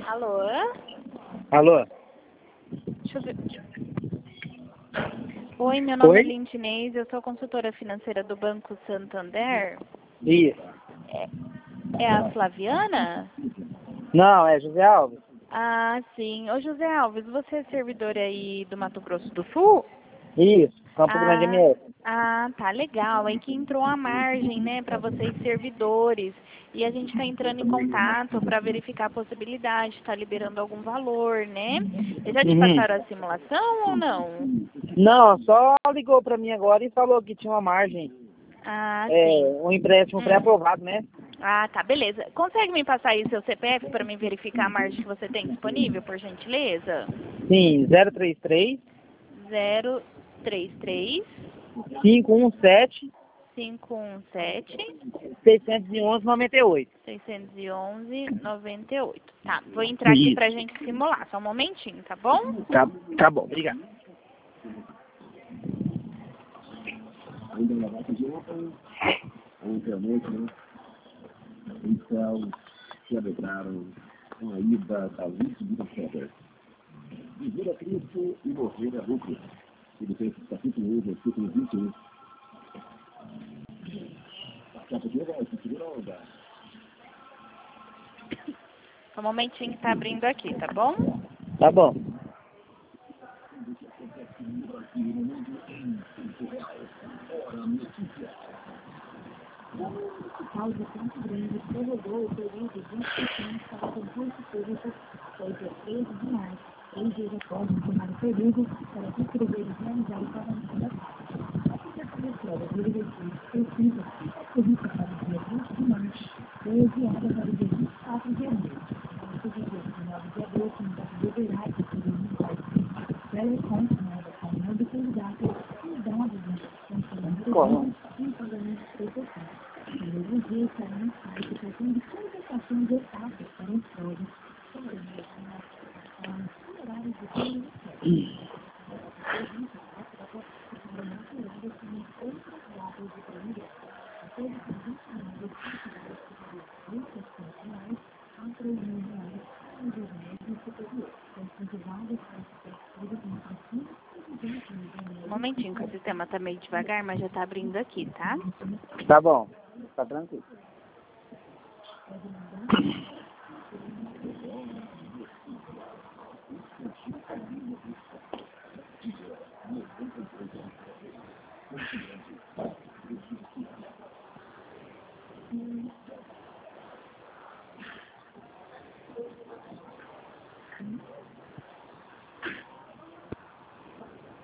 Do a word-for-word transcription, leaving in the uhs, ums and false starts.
Alô? Alô? Deixa eu ver. Oi, meu nome Oi? é Lindinês, eu sou consultora financeira do Banco Santander. Isso. É, é a Flaviana? Não, é José Alves. Ah, sim. Ô, José Alves, você é servidor aí do Mato Grosso do Sul? Isso, Campo Grande Ah, M S. ah, tá legal. É que entrou a margem, né, para vocês servidores. E a gente está entrando em contato para verificar a possibilidade, está liberando algum valor, né? Eles já te Uhum. passaram a simulação ou não? Não, só ligou pra mim agora e falou que tinha uma margem, Ah, é, sim. um empréstimo Hum. pré-aprovado, né? Ah, tá, beleza. Consegue me passar aí seu C P F para me verificar a margem que você tem disponível, por gentileza? Sim, zero três três, Zero três três cinco um sete, cinco um sete seis um um, nove oito. seiscentos e onze, noventa e oito. Tá, vou entrar aqui pra Isso. gente simular. Só um momentinho, tá bom? Tá, tá bom, obrigado. Ainda na data de ontem, ontem à noite, né, os céus celebraram com a ida da luz de Vida. Viver a Cristo e morrer a lucro. Filipenses capítulo um, versículo vinte e um. Capa de ouro, se segura a onda. Só um momentinho que tá abrindo aqui, tá bom? Tá bom. O caos de Campo Grande prorrogou o período de inscrição para concurso público foi dia treze de março, três dias após encerrar o período para se inscrever e realizar o pagamento da taxa. A aplicação das provas de exercício específica prevista para o dia vinte de março foi adiada para o dia vinte e quatro de abril. A partir do dia dezenove de abril, o candidato deverá adquirir um site telecom na adaptação do candidato e os dados da inscrição serão inseridos em um pagamento específico. Todos os dias estará no site tratando comunicação de etapas para os provas, sobre os horários de treino. Um momentinho que o sistema tá meio devagar, mas já tá abrindo aqui, tá? Tá bom. Tá tranquilo.